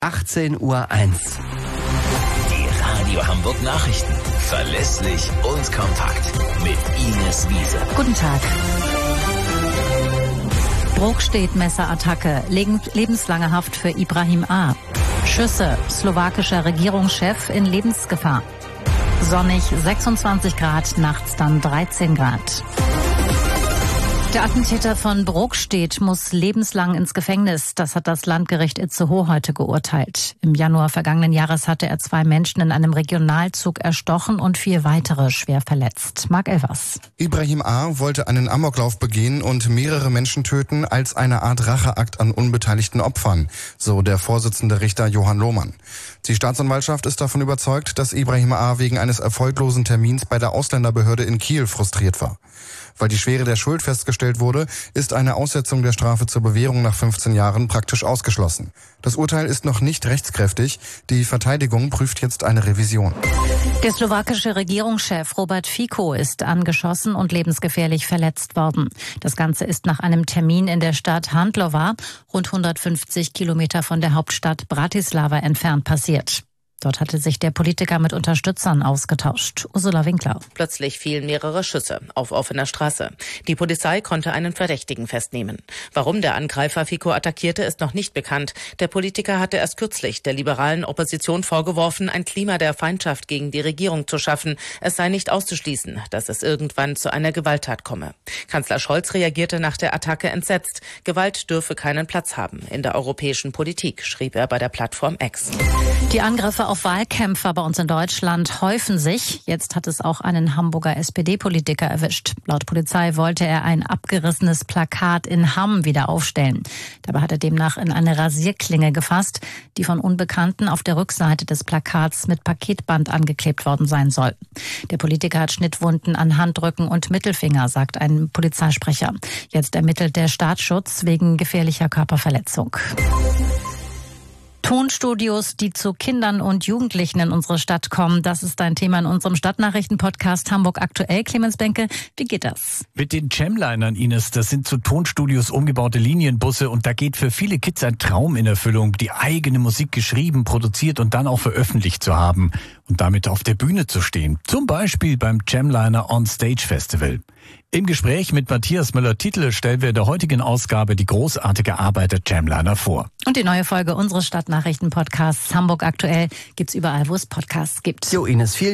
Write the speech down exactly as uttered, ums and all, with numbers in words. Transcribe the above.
achtzehn Uhr eins. Die Radio Hamburg Nachrichten. Verlässlich und kompakt. Mit Ines Wiese. Guten Tag. Brokstedt-Messerattacke. Lebenslange Haft für Ibrahim A. Schüsse. Slowakischer Regierungschef in Lebensgefahr. Sonnig sechsundzwanzig Grad, nachts dann dreizehn Grad. Der Attentäter von Brokstedt muss lebenslang ins Gefängnis. Das hat das Landgericht Itzehoe heute geurteilt. Im Januar vergangenen Jahres hatte er zwei Menschen in einem Regionalzug erstochen und vier weitere schwer verletzt. Marc Elvers. Ibrahim A. wollte einen Amoklauf begehen und mehrere Menschen töten als eine Art Racheakt an unbeteiligten Opfern, so der Vorsitzende Richter Johann Lohmann. Die Staatsanwaltschaft ist davon überzeugt, dass Ibrahim A. wegen eines erfolglosen Termins bei der Ausländerbehörde in Kiel frustriert war. Weil die Schwere der Schuld festgestellt wurde, ist eine Aussetzung der Strafe zur Bewährung nach fünfzehn Jahren praktisch ausgeschlossen. Das Urteil ist noch nicht rechtskräftig. Die Verteidigung prüft jetzt eine Revision. Der slowakische Regierungschef Robert Fico ist angeschossen und lebensgefährlich verletzt worden. Das Ganze ist nach einem Termin in der Stadt Handlowa, rund hundertfünfzig Kilometer von der Hauptstadt Bratislava entfernt, passiert. Dort hatte sich der Politiker mit Unterstützern ausgetauscht. Ursula Winkler. Plötzlich fielen mehrere Schüsse auf offener Straße. Die Polizei konnte einen Verdächtigen festnehmen. Warum der Angreifer Fico attackierte, ist noch nicht bekannt. Der Politiker hatte erst kürzlich der liberalen Opposition vorgeworfen, ein Klima der Feindschaft gegen die Regierung zu schaffen. Es sei nicht auszuschließen, dass es irgendwann zu einer Gewalttat komme. Kanzler Scholz reagierte nach der Attacke entsetzt. Gewalt dürfe keinen Platz haben in der europäischen Politik, schrieb er bei der Plattform X. Die Angriffe auf Wahlkämpfer bei uns in Deutschland häufen sich. Jetzt hat es auch einen Hamburger S P D-Politiker erwischt. Laut Polizei wollte er ein abgerissenes Plakat in Hamm wieder aufstellen. Dabei hat er demnach in eine Rasierklinge gefasst, die von Unbekannten auf der Rückseite des Plakats mit Paketband angeklebt worden sein soll. Der Politiker hat Schnittwunden an Handrücken und Mittelfinger, sagt ein Polizeisprecher. Jetzt ermittelt der Staatsschutz wegen gefährlicher Körperverletzung. Tonstudios, die zu Kindern und Jugendlichen in unsere Stadt kommen, das ist ein Thema in unserem Stadtnachrichten-Podcast Hamburg aktuell. Clemens Benke, wie geht das? Mit den Gemlinern, Ines, das sind zu Tonstudios umgebaute Linienbusse und da geht für viele Kids ein Traum in Erfüllung, die eigene Musik geschrieben, produziert und dann auch veröffentlicht zu haben und damit auf der Bühne zu stehen. Zum Beispiel beim Gemliner On Stage Festival. Im Gespräch mit Matthias Müller-Titel stellen wir in der heutigen Ausgabe die großartige Arbeit der Gemliner vor. Und die neue Folge unseres Stadtnachrichten-Podcasts Hamburg aktuell gibt's überall, wo es Podcasts gibt. Jo, Ines, vielen